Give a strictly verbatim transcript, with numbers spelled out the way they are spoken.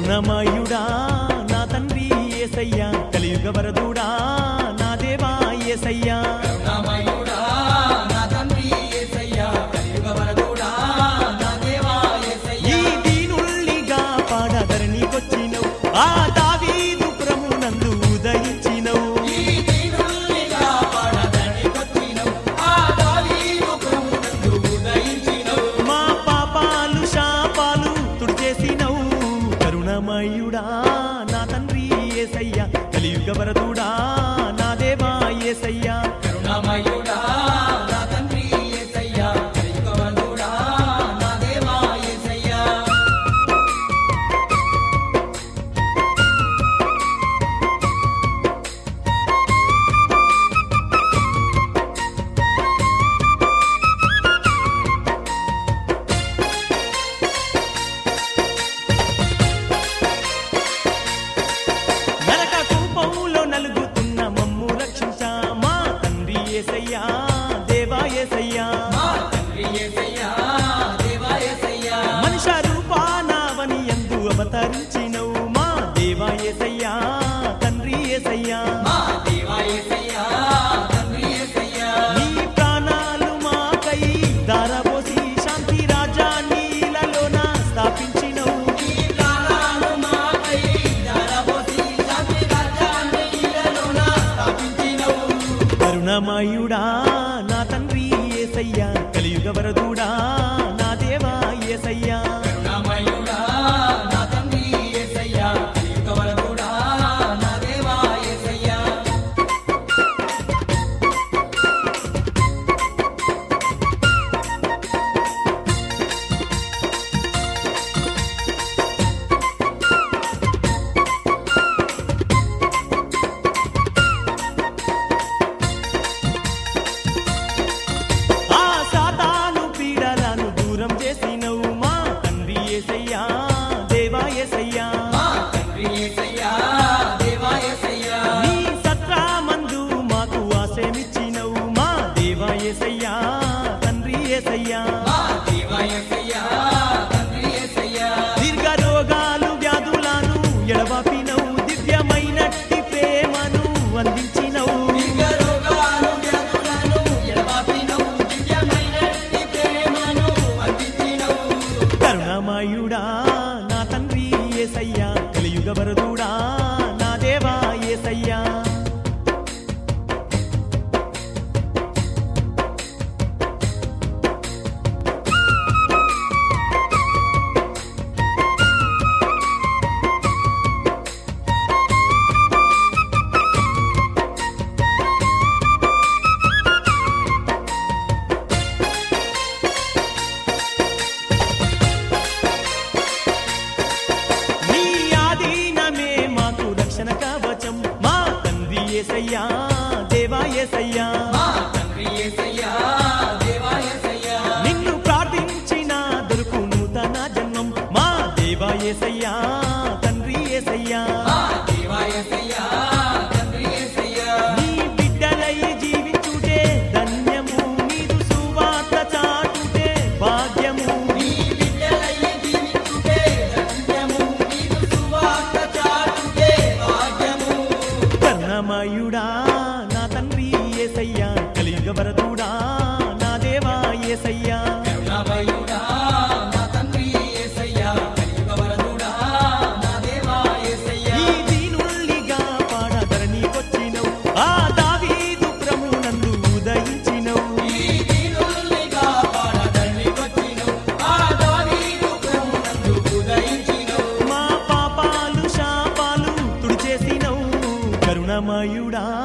కరుణమయుడా నా తండ్రి యేసయ్యా కలియుగ వరదుడా నా దేవా యేసయ్యా కరుణమయుడా నా తండ్రి యేసయ్యా కలియుగ వరదుడా నా దేవా యేసయ్యా ఈ దీనుల్నిగా పాడధరణికొచ్చినవు ఆ దావీదు ప్రభునందు ఉదయించినవు ఈ దీనుల్నిగా పాడధరణికొచ్చినవు ఆ దావీదు ప్రభునందు ఉదయించినవు మా పాపాలు శాపాలు తుడిచేసినవు కరుణమయుడా నా తండ్రి యేసయ్యా కలియుగ వరదుడా నా దేవా యేసయ్యా కరుణమయుడా నా తండ్రి యేసయ్యా కలియుగ వరదుడా నా దేవా యేసయ్యా నరక కూపంలో నలుగుతున్న మమ్ము రక్షించా మా తండ్రి యేసయ్యా దేవా యేసయ్యా మా తండ్రి యేసయ్యా దేవా యేసయ్యా మనుష రూపానావని యందు అవతరించినవు మా దేవా యేసయ్యా తండ్రి యేసయ్యా మా దేవా యేసయ్యా తండ్రి యేసయ్యా నీ ప్రాణాలు మాకై దారపోసి శాంతి రాజ్యాన్ని ఇలలోన స్థాపించినవు ఈ ప్రాణాలు మాకై ధారపోసి శాంతి రాజ్యాన్ని ఇలలోన స్థాపించినవు కరుణమయుడా నా తండ్రి యేసయ్యా కలియుగ వరదుడా నా దేవా యేసయ్యా కరుణమయుడా నా తండ్రి యేసయ్యా కలియుగ వరదుడా నా దేవా యేసయ్యా ఆ సాతాను పీడలను దూరం చేసినవు మా తండ్రి యేసయ్యా దేవా యేసయ్యా మా తండ్రి యేసయ్యా దేవా యేసయ్యా నీ సత్రామందు మాకు ఆశయమిచ్చినవు మా దేవా యేసయ్యా తండ్రి యేసయ్యా మా దేవా యేసయ్యా తండ్రి యేసయ్యా దీర్ఘ రోగాలు వ్యాధులను ఎడబాపినవు దివ్యమైనట్టి ప్రేమను అందించినవు దీర్ఘ రోగాలు వ్యాధులను ఎడబాపినవు దివ్యమైనట్టి ప్రేమను అందించినవు కరుణమయుడా నా తండ్రి యేసయ్యా కలియుగ వరదుడా నా దేవా యేసయ్యా నీ ఆధీనమే మాకు రక్షణ కవచం మా తండ్రి యేసయ్యా దేవా యేసయ్యా మా తండ్రి యేసయ్యా దేవా యేసయ్యా నిన్ను ప్రార్థించిన దొరుకు నూతన జన్మం మా దేవా యేసయ్యా తండ్రి యేసయ్యా మా దేవా యేసయ్యా తండ్రి యేసయ్యా నీ బిడ్డలై జీవించుటే ధన్యము నీదు సువార్త చాటుటే భాగ్యము నీ బిడ్డలై జీవించుటే ధన్యము నీదు సువార్త చాటుటే భాగ్యము కరుణమయుడా నా తండ్రి యేసయ్యా కలియుగ వరదుడా నా దేవా యేసయ్యా కరుణమయుడా నా తండ్రి యేసయ్యా కలియుగ వరదుడా నా దేవా యేసయ్యా ఈ దీనుల్నిగా పాడధరణికొచ్చినవు ఆ దావీదు ప్రభునందు ఉదయించినవు ఈ దీనుల్నిగా పాడధరణికొచ్చినవు ఆ దావీదు ప్రభునందు ఉదయించినవు మా పాపాలు శాపాలు తుడిచేసినవు కరుణమయుడా